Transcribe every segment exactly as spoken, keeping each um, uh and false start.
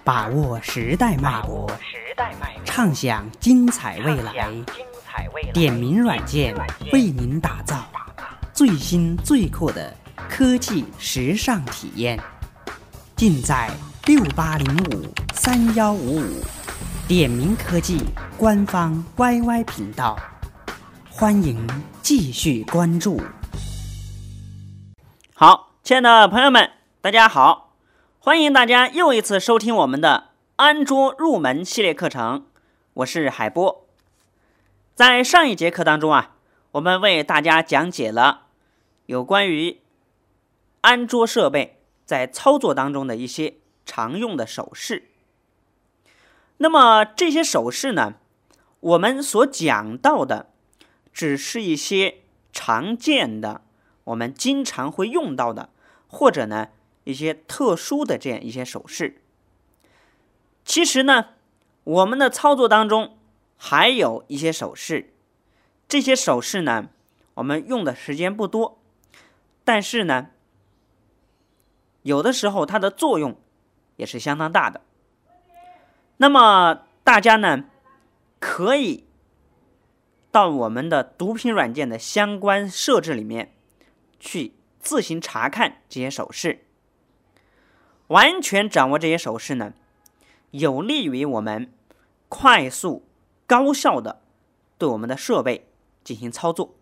把握时代脉搏，畅享精彩未来。点名软件为您打造最新最酷的科技时尚体验，尽在六八零五三幺五五点名科技官方 Y Y 频道，欢迎继续关注。 好，亲爱的朋友们，大家好，欢迎大家又一次收听我们的安卓入门系列课程，我是海波。在上一节课当中啊，我们为大家讲解了有关于安卓设备在操作当中的一些常用的手势。那么这些手势呢，我们所讲到的只是一些常见的，我们经常会用到的，或者呢一些特殊的这样一些手势。其实呢，我们的操作当中还有一些手势，这些手势呢，我们用的时间不多，但是呢，有的时候它的作用也是相当大的。那么大家呢，可以到我们的读屏软件的相关设置里面去自行查看这些手势，完全掌握这些手势呢，有利于我们快速高效的对我们的设备进行操作。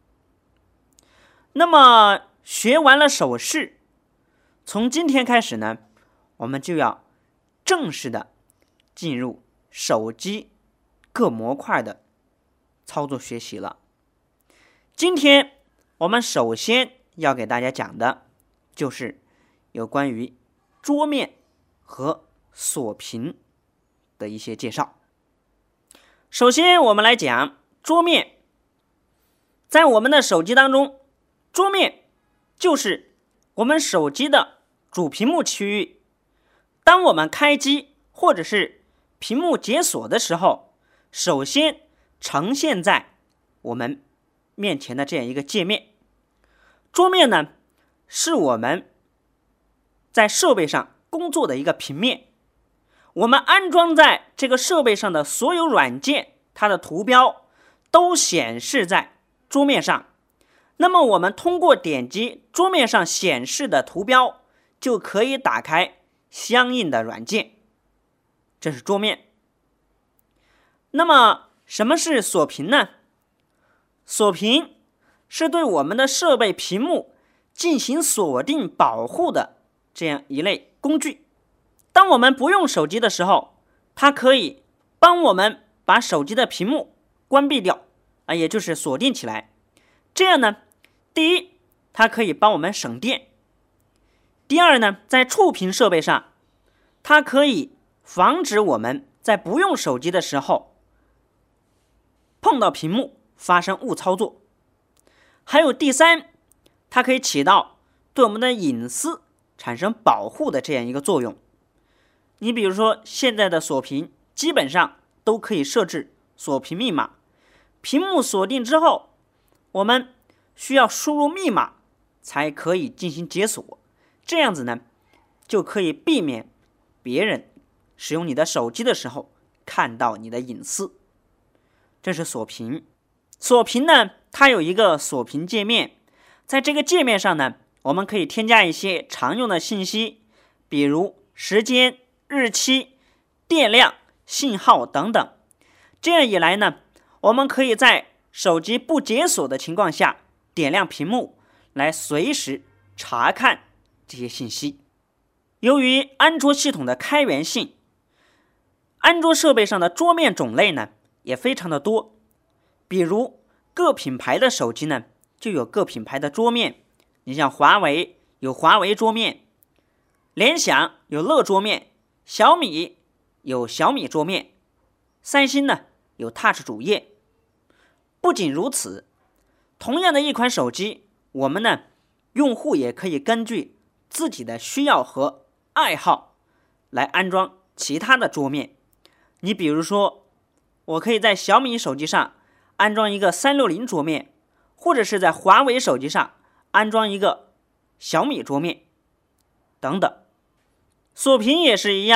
那么学完了手势，从今天开始呢，我们就要正式的进入手机各模块的操作学习了。今天我们首先要给大家讲的就是有关于桌面和锁屏的一些介绍。首先我们来讲桌面。在我们的手机当中，桌面就是我们手机的主屏幕区域。当我们开机或者是屏幕解锁的时候，首先呈现在我们面前的这样一个界面。桌面呢，是我们在设备上工作的一个平面。我们安装在这个设备上的所有软件，它的图标都显示在桌面上。那么我们通过点击桌面上显示的图标，就可以打开相应的软件。这是桌面。那么什么是锁屏呢？锁屏是对我们的设备屏幕进行锁定保护的这样一类工具。当我们不用手机的时候，它可以帮我们把手机的屏幕关闭掉啊，也就是锁定起来。这样呢，第一，它可以帮我们省电；第二呢，在触屏设备上，它可以防止我们在不用手机的时候碰到屏幕发生误操作。还有第三，它可以起到对我们的隐私产生保护的这样一个作用。你比如说现在的锁屏基本上都可以设置锁屏密码，屏幕锁定之后，我们需要输入密码才可以进行解锁，这样子呢，就可以避免别人使用你的手机的时候看到你的隐私。这是锁屏。锁屏呢，它有一个锁屏界面，在这个界面上呢，我们可以添加一些常用的信息，比如时间、日期、电量、信号等等。这样一来呢，我们可以在手机不解锁的情况下点亮屏幕，来随时查看这些信息。由于安卓系统的开源性，安卓设备上的桌面种类呢也非常的多。比如各品牌的手机呢就有各品牌的桌面，你像华为有华为桌面，联想有乐桌面，小米有小米桌面，三星呢有 Touch 主页。不仅如此，同样的一款手机，我们呢用户也可以根据自己的需要和爱好来安装其他的桌面。你比如说，我可以在小米手机上安装一个三六零桌面，或者是在华为手机上安装一个小米桌面等等。锁屏也是一样，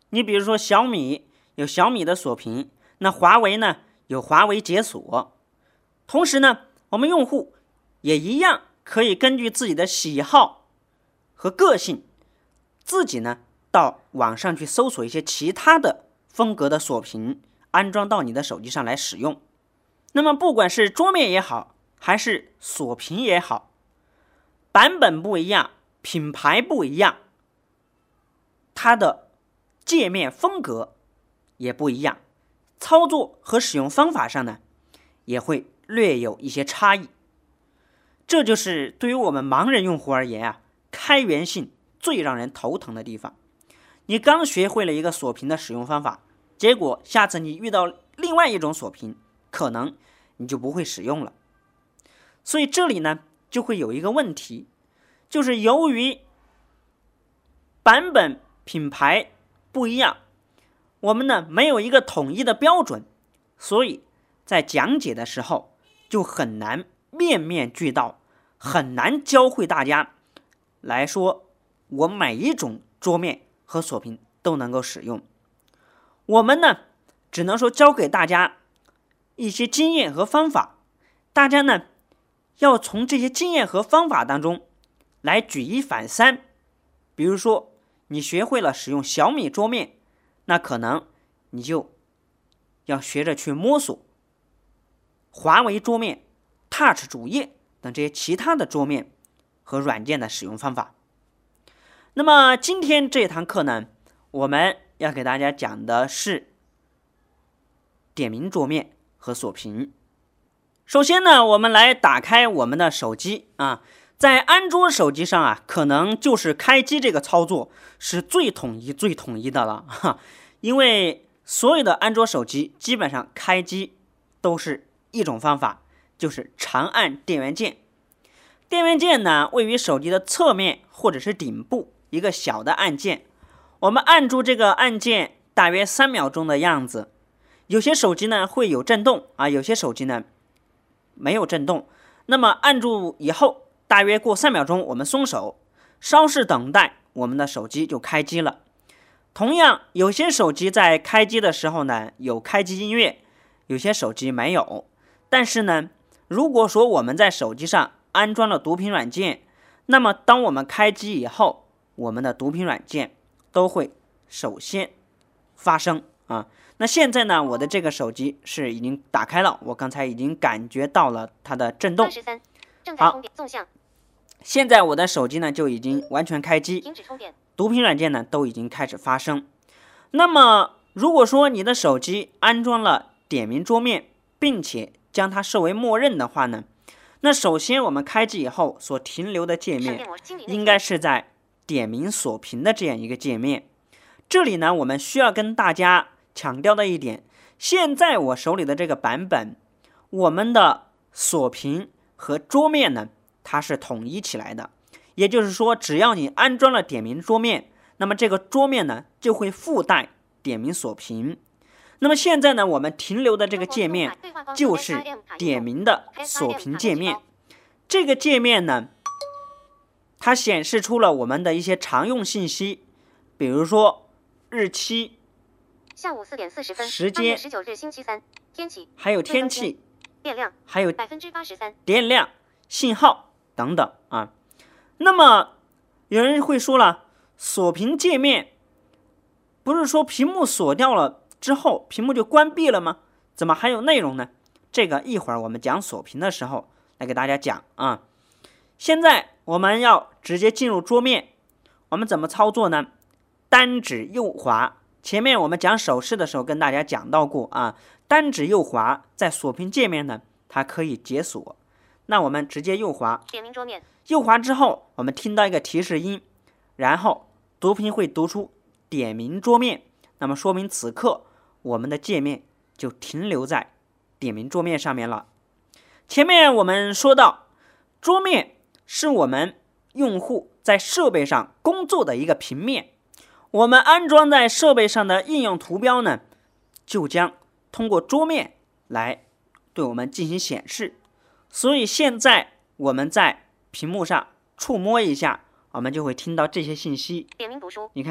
你比如说小米有小米的锁屏，那华为呢有华为解锁。同时呢，我们用户也一样可以根据自己的喜好和个性，自己呢到网上去搜索一些其他的风格的锁屏，安装到你的手机上来使用。那么不管是桌面也好，还是锁屏也好，版本不一样，品牌不一样，它的界面风格也不一样，操作和使用方法上呢也会略有一些差异。这就是对于我们盲人用户而言啊，开源性最让人头疼的地方。你刚学会了一个锁屏的使用方法，结果下次你遇到另外一种锁屏，可能你就不会使用了。所以这里呢就会有一个问题，就是由于版本品牌不一样，我们呢没有一个统一的标准，所以在讲解的时候就很难面面俱到，很难教会大家来说我每一种桌面和锁屏都能够使用。我们呢只能说教给大家一些经验和方法，大家呢要从这些经验和方法当中来举一反三。比如说你学会了使用小米桌面，那可能你就要学着去摸索华为桌面、Touch 主页等这些其他的桌面和软件的使用方法。那么今天这堂课呢，我们要给大家讲的是点名桌面和锁屏。首先呢，我们来打开我们的手机啊，在安卓手机上啊，可能就是开机这个操作是最统一、最统一的了哈，因为所有的安卓手机基本上开机都是一种方法，就是长按电源键。电源键呢，位于手机的侧面或者是顶部一个小的按键，我们按住这个按键大约三秒钟的样子。有些手机呢会有震动啊，有些手机呢没有震动。那么按住以后，大约过三秒钟，我们松手，稍事等待，我们的手机就开机了。同样，有些手机在开机的时候呢有开机音乐，有些手机没有。但是呢，如果说我们在手机上安装了读屏软件，那么当我们开机以后，我们的读屏软件都会首先发生啊。那现在呢，我的这个手机是已经打开了，我刚才已经感觉到了它的震动。好，现在我的手机呢就已经完全开机，读屏软件呢都已经开始发生。那么如果说你的手机安装了点名桌面，并且将它设为默认的话呢，那首先我们开机以后所停留的界面应该是在点名锁屏的这样一个界面。这里呢，我们需要跟大家强调的一点，现在我手里的这个版本，我们的锁屏和桌面呢它是统一起来的，也就是说只要你安装了点名桌面，那么这个桌面呢就会附带点名锁屏。那么现在呢，我们停留的这个界面就是点名的锁屏界面。这个界面呢，它显示出了我们的一些常用信息，比如说日期、 下午四点四十分， 时间、 十九日星期三，天气， 还有天气、 电量， 还有百分之八十三， 电量、信号等等啊。那么有人会说了，锁屏界面不是说屏幕锁掉了之后屏幕就关闭了吗？怎么还有内容呢？这个一会儿我们讲锁屏的时候来给大家讲啊。现在我们要直接进入桌面，我们怎么操作呢？单指右滑，前面我们讲手势的时候跟大家讲到过啊，单指右滑，在锁屏界面呢它可以解锁。那我们直接右滑， 点名桌面， 右滑之后我们听到一个提示音，然后读屏会读出点名桌面，那么说明此刻我们的界面就停留在点名桌面上面了。前面我们说到，桌面是我们用户在设备上工作的一个平面，我们安装在设备上的应用图标呢，就将通过桌面来对我们进行显示。所以现在我们在屏幕上触摸一下，我们就会听到这些信息。 点名读书， 你看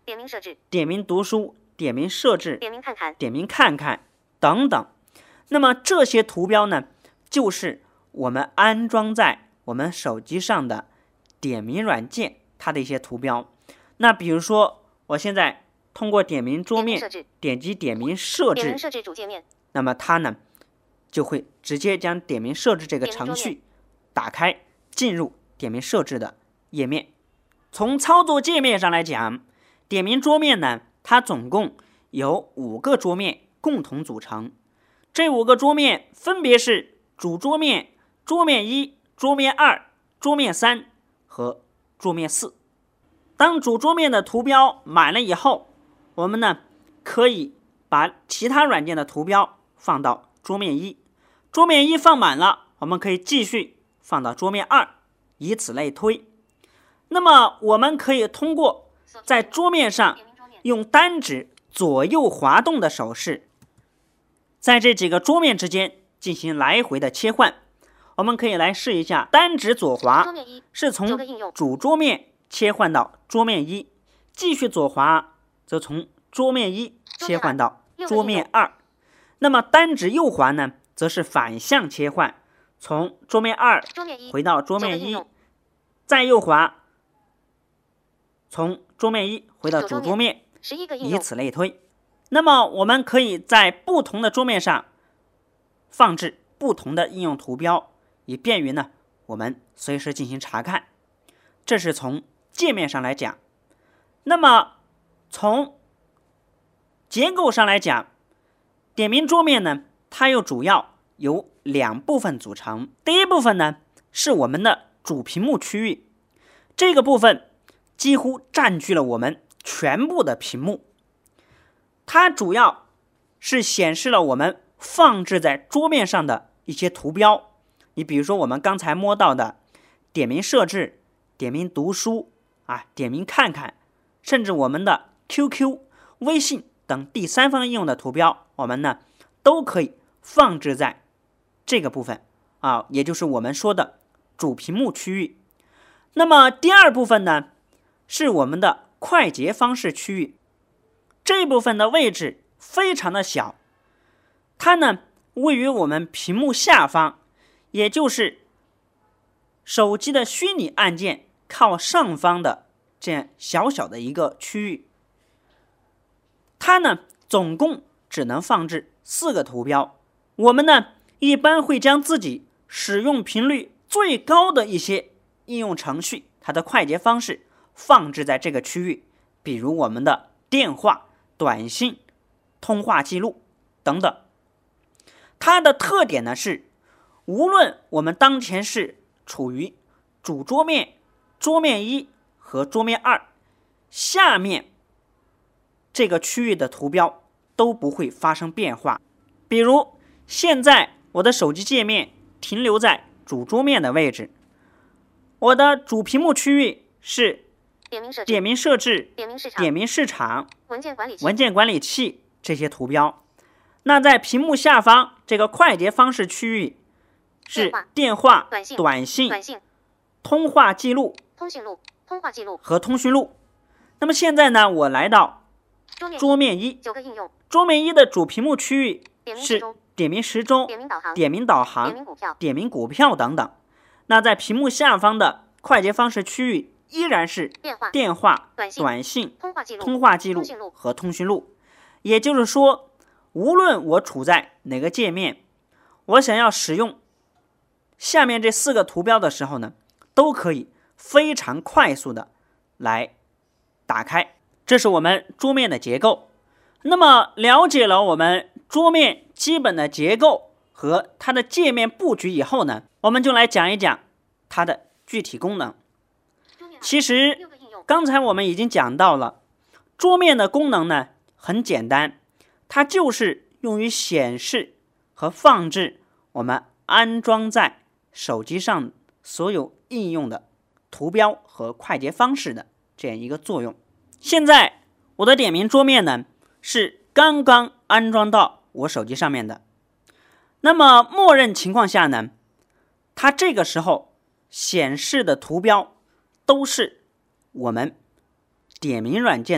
点名设置、 点名读书、点名设置、 点名看看、 点名看看等等。那么这些图标呢，就是我们安装在我们手机上的点名软件它的一些图标。那比如说，我现在通过点名桌面点击点名设置， 点名设置主界面， 那么它呢就会直接将点名设置这个程序打开，进入点名设置的页面。从操作界面上来讲，点名桌面呢，它总共由五个桌面共同组成。这五个桌面分别是主桌面、桌面一、桌面二、桌面三和桌面四。当主桌面的图标满了以后，我们呢可以把其他软件的图标放到桌面一，桌面一放满了，我们可以继续放到桌面二，以此类推。那么我们可以通过在桌面上用单指左右滑动的手势，在这几个桌面之间进行来回的切换。我们可以来试一下，单指左滑是从主桌面切换到桌面一，继续左滑则从桌面一切换到桌面二。那么单指右滑呢，则是反向切换，从桌面二回到桌面一，再右滑从桌面一回到主桌面，以此类推。那么我们可以在不同的桌面上放置不同的应用图标，以便于呢我们随时进行查看。这是从界面上来讲。那么从结构上来讲，点名桌面呢，它又主要由两部分组成。第一部分呢是我们的主屏幕区域，这个部分几乎占据了我们全部的屏幕，它主要是显示了我们放置在桌面上的一些图标。你比如说我们刚才摸到的点名设置、点名读书啊、点名看看，甚至我们的 Q Q、微信等第三方应用的图标，我们呢都可以放置在这个部分啊，也就是我们说的主屏幕区域。那么第二部分呢是我们的快捷方式区域，这部分的位置非常的小，它呢位于我们屏幕下方，也就是手机的虚拟按键靠上方的这样小小的一个区域。它呢总共只能放置四个图标。我们呢一般会将自己使用频率最高的一些应用程序，它的快捷方式放置在这个区域，比如我们的电话、短信、通话记录等等。它的特点呢是，无论我们当前是处于主桌面、桌面一和桌面二，下面这个区域的图标都不会发生变化。比如现在我的手机界面停留在主桌面的位置，我的主屏幕区域是点名设置、点名设置、点名市场、点名市场、文件管理器、文件管理器这些图标。那在屏幕下方这个快捷方式区域是电话、短信、短信、短信、通话记录、通讯录、通话记录和通讯录。那么现在呢，我来到桌面一，九个应用。桌面一的主屏幕区域是点名时钟、点名导航、点名导航、点名股票、点名股票等等。那在屏幕下方的快捷方式区域依然是电话、电话、短信、短信、通话记录、通话记录和通讯录。也就是说，无论我处在哪个界面，我想要使用下面这四个图标的时候呢，都可以非常快速的来打开。这是我们桌面的结构。那么了解了我们桌面基本的结构和它的界面布局以后呢，我们就来讲一讲它的具体功能。其实刚才我们已经讲到了，桌面的功能呢很简单，它就是用于显示和放置我们安装在手机上所有应用的图标和快捷方式的这样一个作用。现在我的点名桌面呢是刚刚安装到我手机上面的，那么默认情况下呢，它这个时候显示的图标都是我们点名软件的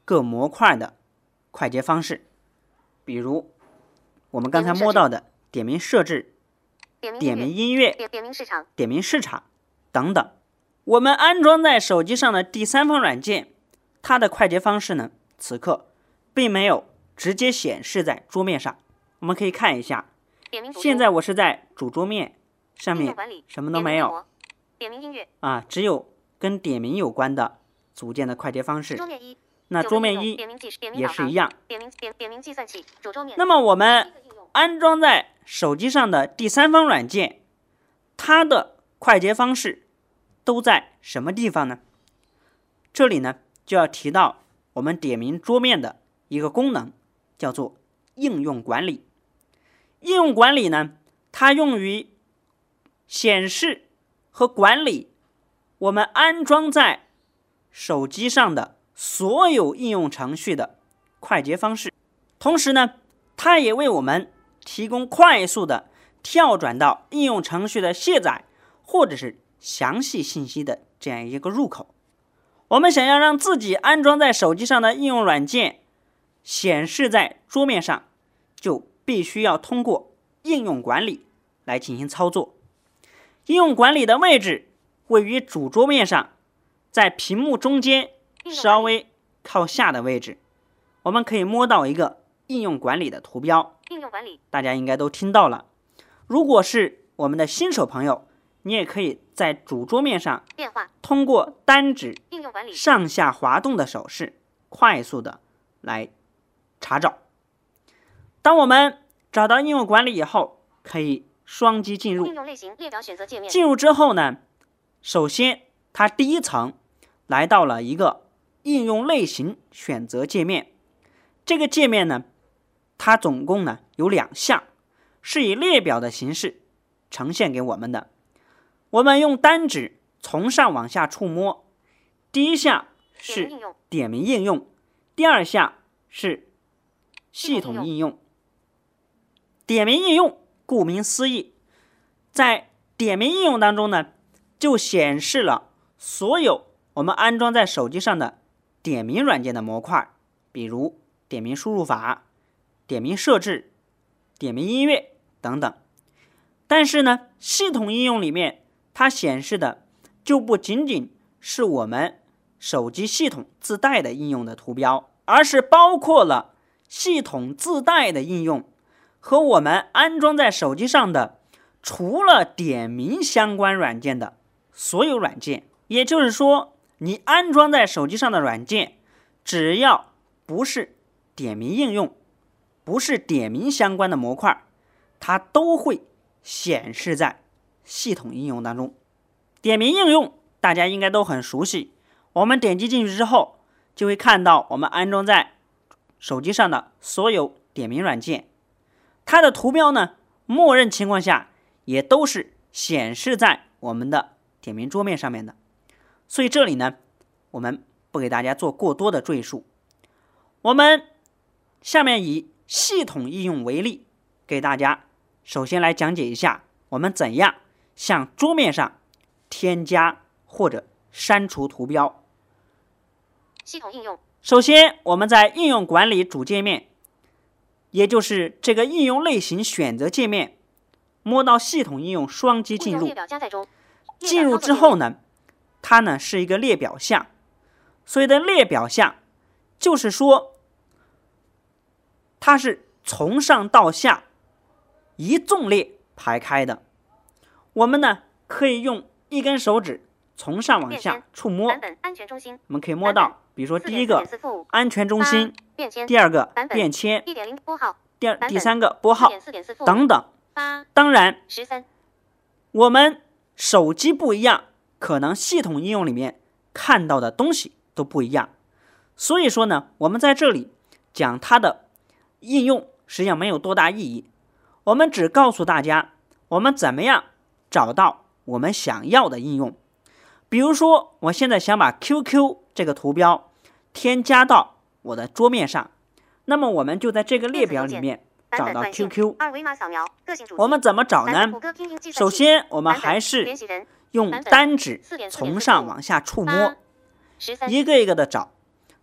各模块的快捷方式，比如我们刚才摸到的点名设置、点名音乐、 点名市场、 点名市场等等。我们安装在手机上的第三方软件，它的快捷方式呢，此刻并没有直接显示在桌面上。我们可以看一下，现在我是在主桌面上面，什么都没有， 点名音乐啊，只有跟点名有关的组件的快捷方式。 桌面一， 那桌面一也是一样。 点名点点名计算器主桌面。 那么我们安装在手机上的第三方软件，它的快捷方式都在什么地方呢？这里呢就要提到我们点名桌面的一个功能，叫做应用管理。应用管理呢，它用于显示和管理我们安装在手机上的所有应用程序的快捷方式，同时呢，它也为我们提供快速的跳转到应用程序的卸载或者是详细信息的这样一个入口。我们想要让自己安装在手机上的应用软件显示在桌面上，就必须要通过应用管理来进行操作。应用管理的位置位于主桌面上，在屏幕中间稍微靠下的位置，我们可以摸到一个应用管理的图标。 应用管理， 大家应该都听到了。如果是我们的新手朋友，你也可以在主桌面上变化， 通过单指应用管理上下滑动的手势，快速的来查找。当我们找到应用管理以后，可以双击进入。 应用类型列表选择界面。 进入之后呢，首先它第一层来到了一个应用类型选择界面。这个界面呢，它总共呢有两项，是以列表的形式呈现给我们的。我们用单指从上往下触摸，第一项是点名应用，第二项是系统应用。点名应用顾名思义，在点名应用当中呢，就显示了所有我们安装在手机上的点名软件的模块，比如点名输入法、点名设置、点名音乐等等。但是呢，系统应用里面它显示的就不仅仅是我们手机系统自带的应用的图标，而是包括了系统自带的应用和我们安装在手机上的除了点名相关软件的所有软件。也就是说，你安装在手机上的软件，只要不是点名应用，不是点名相关的模块，它都会显示在系统应用当中。点名应用大家应该都很熟悉，我们点击进去之后，就会看到我们安装在手机上的所有点名软件，它的图标呢，默认情况下也都是显示在我们的点名桌面上面的。所以这里呢，我们不给大家做过多的赘述。我们下面以系统应用为例，给大家首先来讲解一下我们怎样向桌面上添加或者删除图标。 系统应用， 首先我们在应用管理主界面，也就是这个应用类型选择界面，摸到系统应用，双击进入。 列表加载中。 进入之后呢，它呢是一个列表项。所谓的列表项，就是说它是从上到下一纵列排开的。我们呢可以用一根手指从上往下触摸， 安全中心， 我们可以摸到，比如说第一个安全中心，第二个便签，第二第三个拨号等等。当然，我们手机不一样，可能系统应用里面看到的东西都不一样。所以说呢，我们在这里讲它的应用实际上没有多大意义，我们只告诉大家我们怎么样找到我们想要的应用。比如说我现在想把 Q Q 这个图标添加到我的桌面上，那么我们就在这个列表里面找到 Q Q。 我们怎么找呢？首先我们还是用单指从上往下触摸，一个一个的找。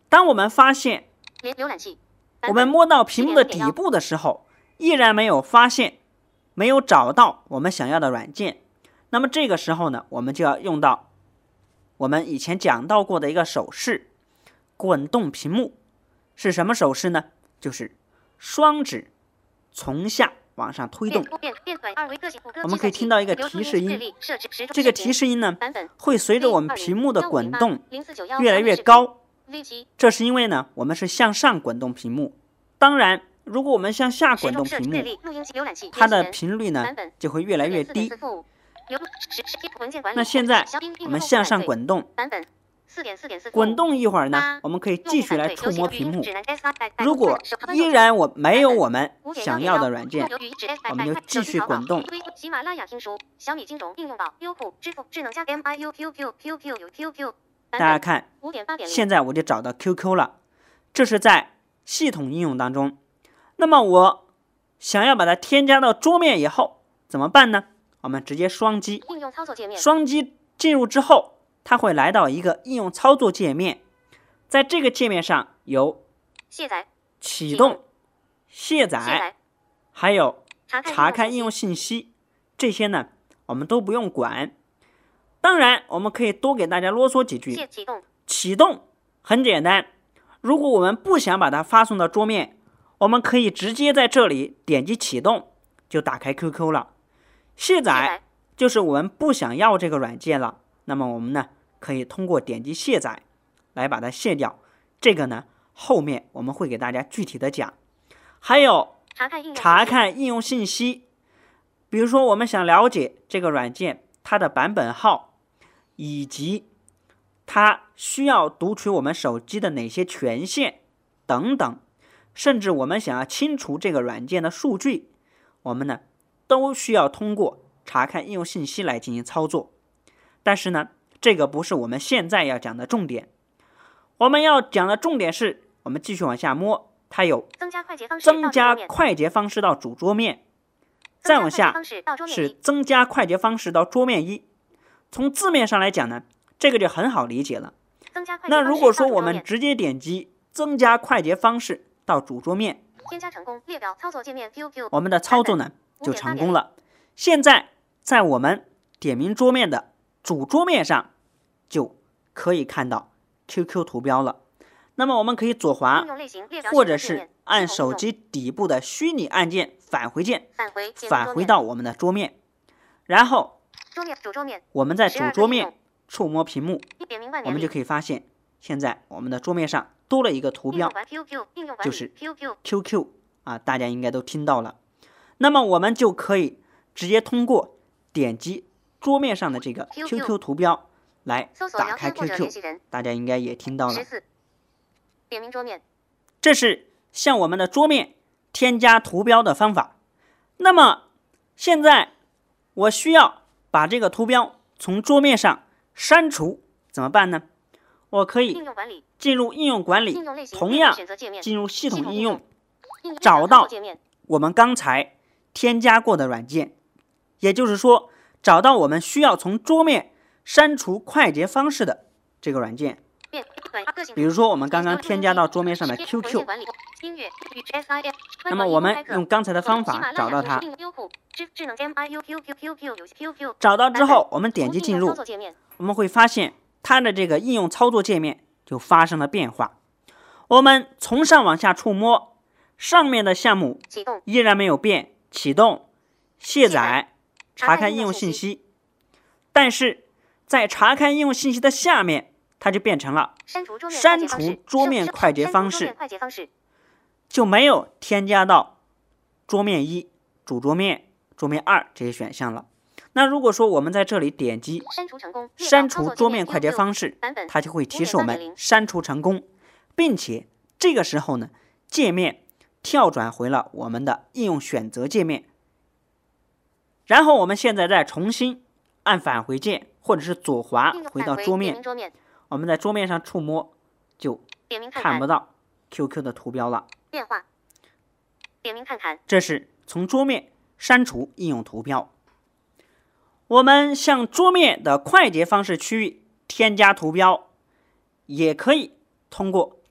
当我们发现浏浏览器， 我们摸到屏幕的底部的时候，依然没有发现，没有找到我们想要的软件，那么这个时候呢，我们就要用到我们以前讲到过的一个手势，滚动屏幕。是什么手势呢？就是双指从下往上推动。我们可以听到一个提示音，这个提示音呢，会随着我们屏幕的滚动越来越高。这是因为呢，我们是向上滚动屏幕。当然，如果我们向下滚动屏幕，它的频率呢就会越来越低。那现在我们向上滚动，滚动一会儿呢，我们可以继续来触摸屏幕。如果依然我没有我们想要的软件，我们就继续滚动。 喜马拉雅听书、小米金融应用宝、优酷、支付、智能家、M I U Q Q Q Q 有 Q Q。 大家看，现在我就找到 Q Q 了，这是在系统应用当中。那么我想要把它添加到桌面以后怎么办呢？我们直接双击， 应用操作界面，双击进入之后，它会来到一个应用操作界面，在这个界面上有卸载、 启动、卸载，还有查看应用信息，这些呢我们都不用管。当然我们可以多给大家啰嗦几句。 启动启动很简单，如果我们不想把它发送到桌面，我们可以直接在这里点击启动，就打开 Q Q 了。卸载就是我们不想要这个软件了，那么我们呢可以通过点击卸载来把它卸掉。这个呢后面我们会给大家具体的讲。还有查看应用信息，比如说我们想了解这个软件它的版本号，以及它需要读取我们手机的哪些权限等等，甚至我们想要清除这个软件的数据，我们呢都需要通过查看应用信息来进行操作。但是呢这个不是我们现在要讲的重点，我们要讲的重点是我们继续往下摸，它有增加快捷方式，增加快捷方式到主桌面，再往下是增加快捷方式到桌面一。从字面上来讲呢，这个就很好理解了。那如果说我们直接点击增加快捷方式到主桌面， 添加成功，列表操作界面 Q Q， 我们的操作呢就成功了。现在在我们点名桌面的主桌面上就可以看到 Q Q 图标了。那么我们可以左滑，或者是按手机底部的虚拟按键返回键，返回到我们的桌面，然后我们在主桌面触摸屏幕，我们就可以发现现在我们的桌面上多了一个图标，就是 Q Q 啊，大家应该都听到了。那么我们就可以直接通过点击桌面上的这个 Q Q 图标来打开 Q Q， 大家应该也听到了。 点名桌面， 这是向我们的桌面添加图标的方法。那么现在我需要把这个图标从桌面上删除，怎么办呢？我可以进入应用管理，同样进入系统应用，找到我们刚才添加过的软件，也就是说找到我们需要从桌面删除快捷方式的这个软件。比如说我们刚刚添加到桌面上的 Q Q， 那么我们用刚才的方法找到它，找到之后我们点击进入，我们会发现它的这个应用操作界面就发生了变化。我们从上往下触摸，上面的项目依然没有变，启动、卸载、查看应用信息，但是在查看应用信息的下面，它就变成了删除桌面快捷方式，就没有添加到桌面一、主桌面、桌面二这些选项了。那如果说我们在这里点击删除桌面快捷方式，它就会提示我们删除成功，并且这个时候呢，界面跳转回了我们的应用选择界面。然后我们现在再重新按返回键或者是左滑回到桌面，我们在桌面上触摸就看不到 Q Q 的图标了。 变化，点名看看， 这是从桌面删除应用图标。我们向桌面的快捷方式区域添加图标，也可以通过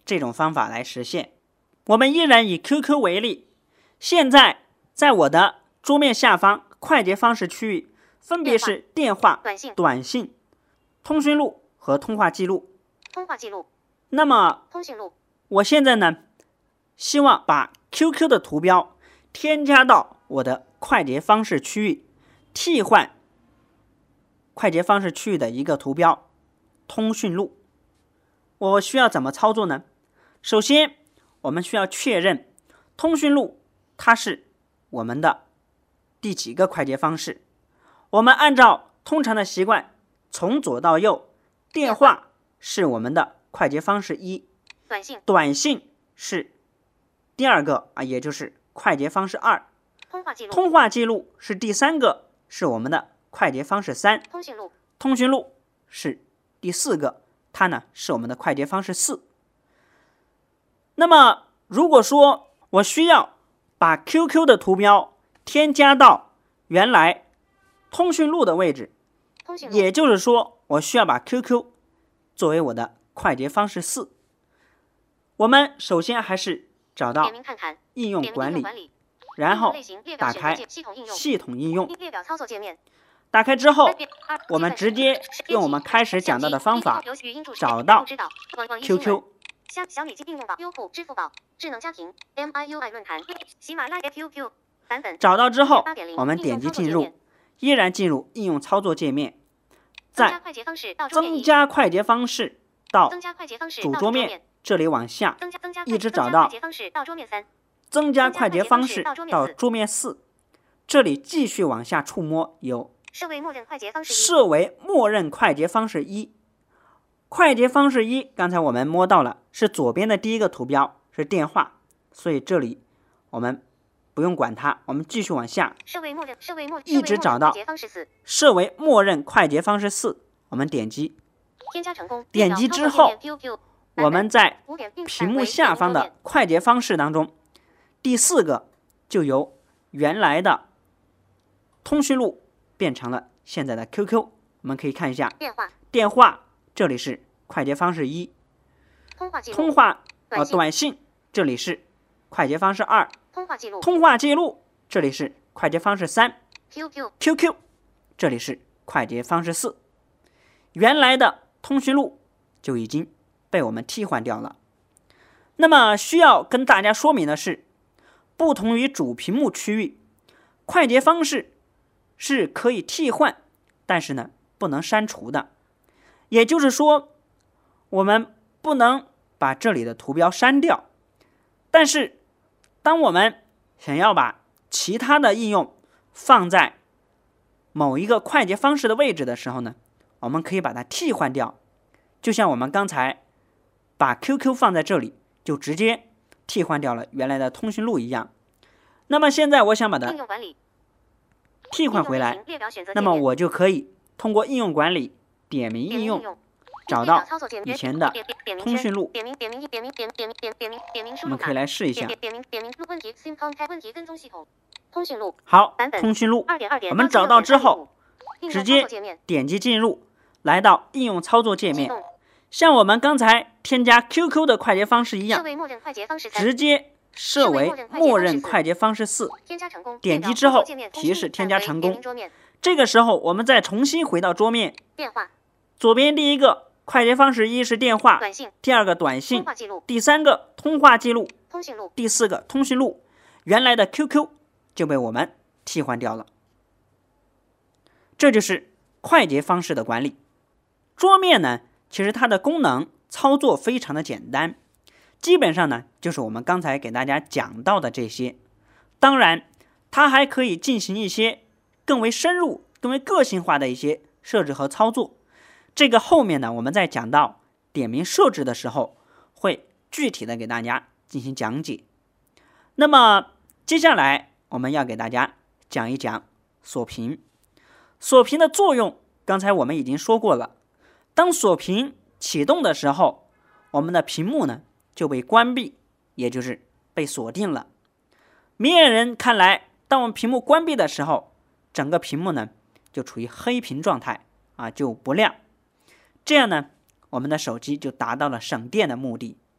这种方法来实现。我们依然以 Q Q 为例，现在在我的桌面下方快捷方式区域分别是电话、 短信、 短信、通讯录和通话记录。 通话记录、 那么通讯录， 我现在呢，希望把 Q Q 的图标添加到我的快捷方式区域，替换快捷方式区域的一个图标通讯录。我需要怎么操作呢？首先我们需要确认通讯录它是我们的第几个快捷方式。我们按照通常的习惯，从左到右，电话是我们的快捷方式一， 短信、 短信是第二个啊，也就是快捷方式二， 通话记录、 通话记录是第三个，是我们的快捷方式三， 通讯录、 通讯录是第四个，它呢是我们的快捷方式四。那么如果说我需要把 Q Q 的图标添加到原来通讯录的位置， 通讯录， 也就是说我需要把 Q Q 作为我的快捷方式四。我们首先还是找到点名看看， 应用点名管理， 应用管理， 然后类型列表选择打开键系统应用， 系统应用。 列表操作界面， 打开之后， 二我们直接用我们开始讲到的方法语音助手找到不知道网网易新闻 Q Q。 小小米应用宝、优酷、支付宝、智能家庭、M I U I 论坛、喜马拉雅 Q Q 版本。 找到之后八点零， 我们点击进入应用操作界面， 依然进入应用操作界面， 增加在快捷方式到桌面增一， 加快捷方式到增加快捷方式主到桌面这里往下， 增加增加一直增加找到快捷方式到桌面三， 增加快捷方式增加快捷方式到到桌桌面四，这里继续往下触摸，有设为默认快捷方式一， 设为默认快捷方式一。快捷方式一，刚才我们摸到了，是左边的第一个图标是电话，所以这里我们不用管它，我们继续往下， 设为默认设为默一直找到设为默认快捷方式四， 设为默认快捷方式四，我们点击， 添加成功。 点击之后， Q Q 我们在五点并屏幕下方的快捷方式当中，第四个就由原来的通讯录变成了现在的 Q Q。我们可以看一下电话电话，这里是快捷方式一， 通话记录通话呃短信短信这里是快捷方式二， 通话记录通话记录这里是快捷方式三， Q Q Q Q 这里是快捷方式四。原来的通讯录就已经被我们替换掉了。那么需要跟大家说明的是，不同于主屏幕区域，快捷方式是可以替换，但是呢不能删除的。也就是说，我们不能把这里的图标删掉，但是当我们想要把其他的应用放在某一个快捷方式的位置的时候呢，我们可以把它替换掉。就像我们刚才把 Q Q 放在这里，就直接替换掉了原来的通讯录一样。那么现在我想把它应用管理替换回来， 列表选择那么界面我就可以通过应用管理点名应用点名应用找到列表操作界面以前的点点点名通讯录。 点名点名点名点点点点名点名输入法我们可以来试一下。 点点名点名录问题 Sim Contact 问题跟踪系统通讯录好版，本通讯录二点二点我们找到之后， 应用操直接作界面点击进入，来到应用操作界面， 启动像我们刚才添加 Q Q 的快捷方式一样， 设为默认快捷方式三直接设为默认快捷方式四。 添加成功点击之后提示添加成功。 桌面这个时候我们再重新回到桌面， 电话左边第一个快捷方式一是电话， 短信第二个短通信， 话记录第三个通话记录， 通讯录第四个通讯录，原来的 Q Q 就被我们替换掉了。这就是快捷方式的管理。桌面呢，其实它的功能操作非常的简单，基本上呢就是我们刚才给大家讲到的这些。当然它还可以进行一些更为深入更为个性化的一些设置和操作，这个后面呢我们在讲到点名设置的时候会具体的给大家进行讲解。那么接下来我们要给大家讲一讲锁屏。锁屏的作用刚才我们已经说过了，当锁屏启动的时候，我们的屏幕呢就被关闭，也就是被锁定了。明眼人看来，当我们屏幕关闭的时候，整个屏幕呢就处于黑屏状态啊，就不亮。这样呢，我们的手机就达到了省电的目的。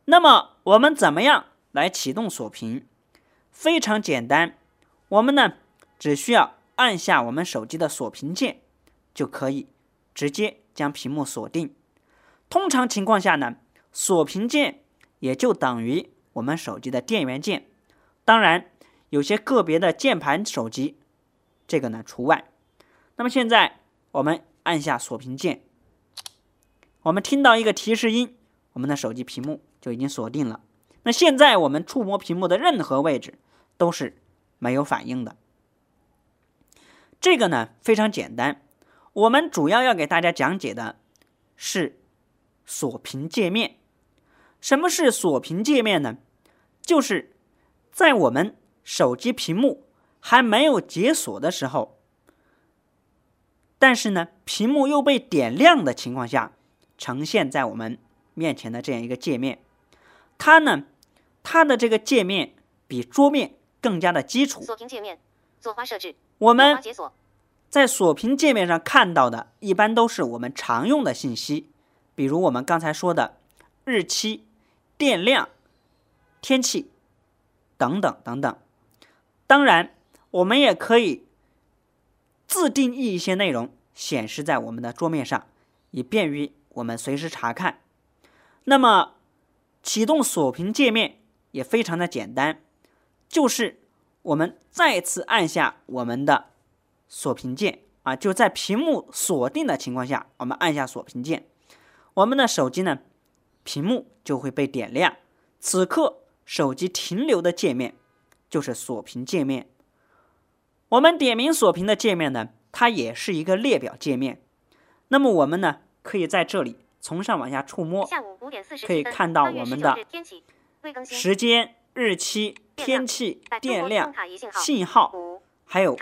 那么我们怎么样来启动锁屏？非常简单，我们呢只需要按下我们手机的锁屏键，就可以直接将屏幕锁定。通常情况下呢，锁屏键也就等于我们手机的电源键，当然有些个别的键盘手机这个呢除外。那么现在我们按下锁屏键，我们听到一个提示音，我们的手机屏幕就已经锁定了。那现在我们触摸屏幕的任何位置都是没有反应的。这个呢非常简单，我们主要要给大家讲解的是锁屏界面。什么是锁屏界面呢？就是在我们手机屏幕还没有解锁的时候，但是呢屏幕又被点亮的情况下呈现在我们面前的这样一个界面。它呢它的这个界面比桌面更加的基础。 锁屏界面，左滑设置， 我们右滑解锁。 在锁屏界面上看到的一般都是我们常用的信息，比如我们刚才说的日期、电量、天气等等等等。当然我们也可以自定义一些内容显示在我们的桌面上，以便于我们随时查看。那么启动锁屏界面也非常的简单，就是我们再次按下我们的锁屏键啊，就在屏幕锁定的情况下，我们按下锁屏键，我们的手机呢屏幕就会被点亮。此刻手机停留的界面就是锁屏界面。我们点名锁屏的界面呢，它也是一个列表界面。那么我们呢可以在这里从上往下触摸， 下午五点四十可以看到我们的时间、日期、天气、电量、信号，还有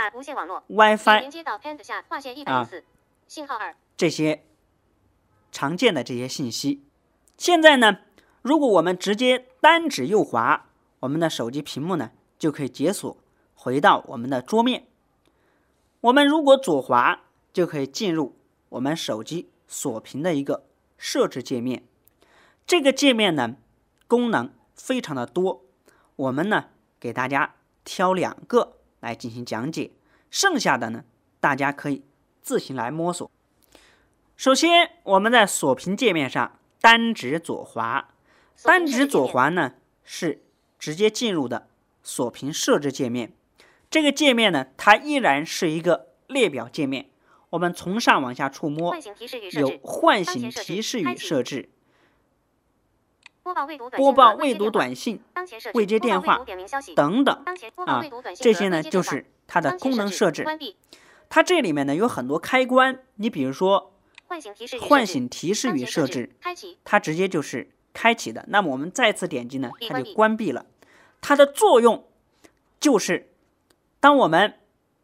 WiFi 连接到 Pen 下划线一百零四，信号二， 这些常见的这些信息。现在呢，如果我们直接单指右滑，我们的手机屏幕呢就可以解锁，回到我们的桌面。我们如果左滑，就可以进入我们手机锁屏的一个设置界面。这个界面呢功能非常的多，我们呢给大家挑两个来进行讲解，剩下的呢大家可以自行来摸索。首先我们在锁屏界面上单指左滑，单指左滑呢是直接进入的锁屏设置界面。这个界面呢它依然是一个列表界面，我们从上往下触摸，有唤醒提示语设置、播报未读短信、未接电话等等啊，这些呢就是它的功能设置。它这里面呢有很多开关，你比如说唤醒提示语设置，它直接就是开启的，那么我们再次点击呢它就关闭了。它的作用就是当我们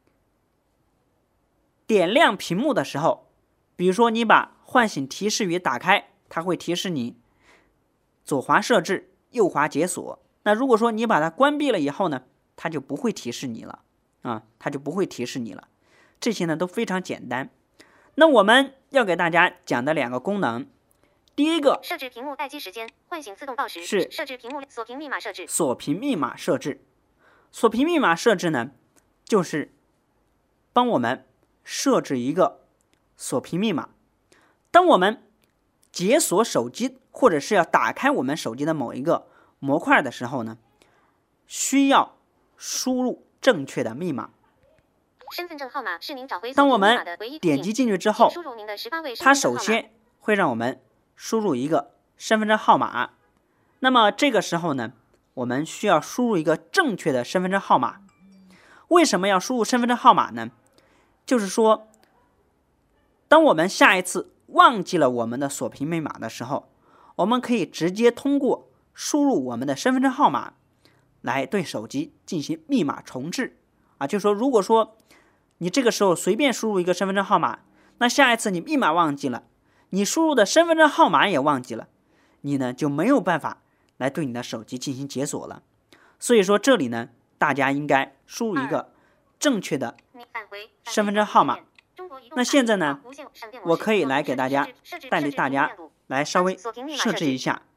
点亮屏幕的时候，比如说你把唤醒提示语打开，它会提示你左滑设置，右滑解锁。那如果说你把它关闭了以后呢，它就不会提示你了啊，它就不会提示你了。这些呢都非常简单。那我们要给大家讲的两个功能，第一个设置屏幕待机时间，唤醒自动报时， 是设置屏幕锁屏密码设置。 锁屏密码设置，锁屏密码设置呢，就是帮我们设置一个锁屏密码。当我们解锁手机或者是要打开我们手机的某一个模块的时候呢，需要输入正确的密码。 身份证号码是您找回当我们锁屏密码的唯一途径点击进去之后， 输入您的十八位身它份证号码首先会让我们输入一个身份证号码。那么这个时候呢，我们需要输入一个正确的身份证号码。为什么要输入身份证号码呢？就是说，当我们下一次忘记了我们的锁屏密码的时候，我们可以直接通过输入我们的身份证号码来对手机进行密码重置啊。就是说，如果说你这个时候随便输入一个身份证号码，那下一次你密码忘记了，你输入的身份证号码也忘记了，你呢就没有办法来对你的手机进行解锁了。所以说这里呢，大家应该输入一个正确的身份证号码。那现在呢，我可以来给大家带领大家来稍微设置一下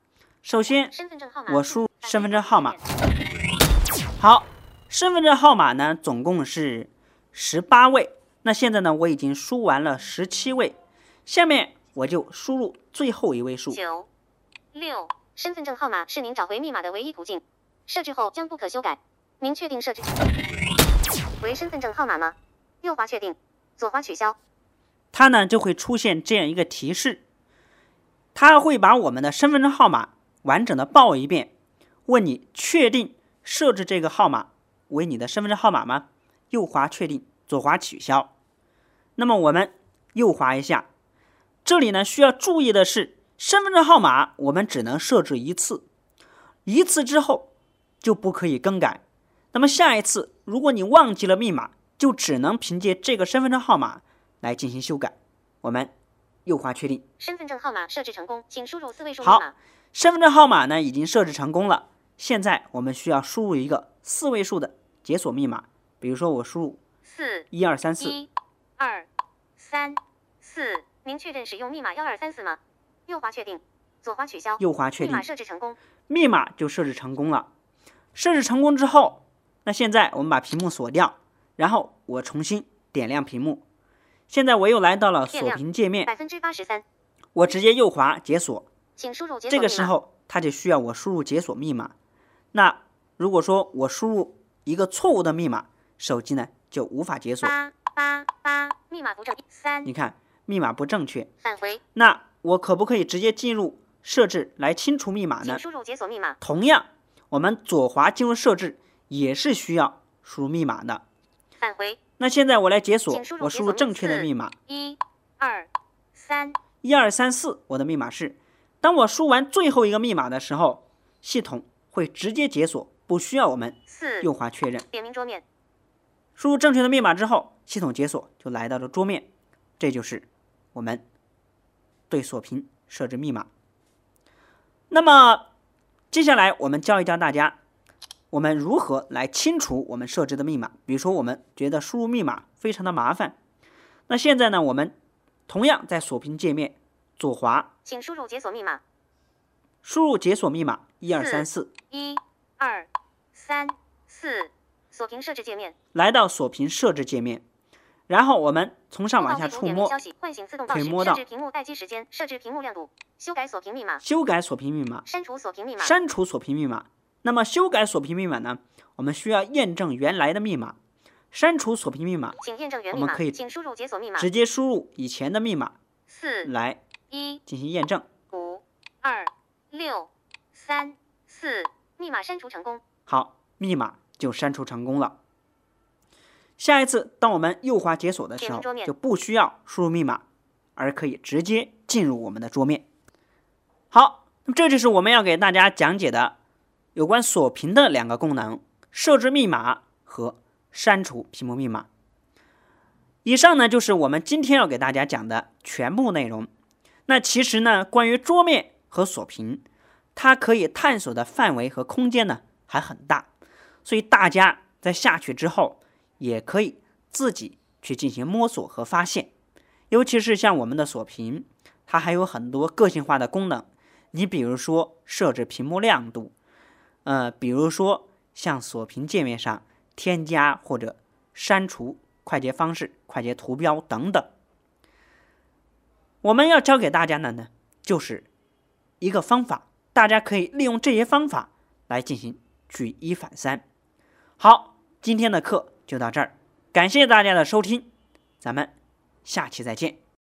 首先身份证号码我输入身份证号码。好，身份证号码呢总共是十八位，那现在呢我已经输完了十七位，下面我就输入最后一位数九六。身份证号码是您找回密码的唯一途径，设置后将不可修改。您确定设置为身份证号码吗？右滑确定，左滑取消。 它呢就会出现这样一个提示，它会把我们的身份证号码完整的报一遍，问你确定设置这个号码为你的身份证号码吗？右滑确定，左滑取消。那么我们右滑一下，这里呢需要注意的是，身份证号码我们只能设置一次，一次之后就不可以更改。那么下一次如果你忘记了密码，就只能凭借这个身份证号码来进行修改。我们右滑确定。 身份证号码设置成功，请输入四位数密码。 好，身份证号码呢已经设置成功了，现在我们需要输入一个四位数的解锁密码，比如说我输入四一二三四。 一二三四，您确认使用密码幺二三四吗？右滑确定，左滑取消。 右滑确定。 密码设置成功， 密码就设置成功了。设置成功之后，那现在我们把屏幕锁掉，然后我重新点亮屏幕。现在我又来到了锁屏界面， 百分之八十三。 我直接右滑解锁， 请输入解锁密码。 这个时候它就需要我输入解锁密码。那如果说我输入一个错误的密码，手机呢就无法解锁。 八八八，密码不正。三， 你看密码不正确， 返回。 那我可不可以直接进入设置来清除密码呢？ 请输入解锁密码。 同样，我们左滑进入设置也是需要输入密码的。 返回。 那现在我来解锁， 输我输入正确的密码。 一二三。 一二三四，我的密码是。当我输完最后一个密码的时候，系统会直接解锁，不需要我们右滑确认。 点名桌面。 输入正确的密码之后，系统解锁就来到了桌面。这就是我们对锁屏设置密码。那么接下来我们教一教大家，我们如何来清除我们设置的密码。比如说我们觉得输入密码非常的麻烦，那现在呢，我们同样在锁屏界面左滑， 请输入解锁密码。 输入解锁密码一二三四。 一二三四，锁屏设置界面。 来到锁屏设置界面，然后我们从上往下触摸，可以摸到设置屏幕待机时间，设置屏幕亮度，修改锁屏密码， 修改锁屏密码， 删除锁屏密码， 删除锁屏密码。那么修改锁屏密码呢，我们需要验证原来的密码。删除锁屏密码， 请验证原密码， 我们可以请输入解锁密码， 直接输入以前的密码四来一进行验证。 五二六三四，密码删除成功。 好，密码就删除成功了。下一次当我们右滑解锁的时候，就不需要输入密码，而可以直接进入我们的桌面。好，那么这就是我们要给大家讲解的有关锁屏的两个功能：设置密码和删除屏幕密码。以上呢就是我们今天要给大家讲的全部内容。那其实呢，关于桌面和锁屏，它可以探索的范围和空间呢还很大，所以大家在下去之后也可以自己去进行摸索和发现。尤其是像我们的锁屏，它还有很多个性化的功能。你比如说设置屏幕亮度，呃，比如说像锁屏界面上添加或者删除快捷方式、快捷图标等等。我们要教给大家的呢，就是一个方法，大家可以利用这些方法来进行举一反三。好，今天的课就到这儿，感谢大家的收听，咱们下期再见。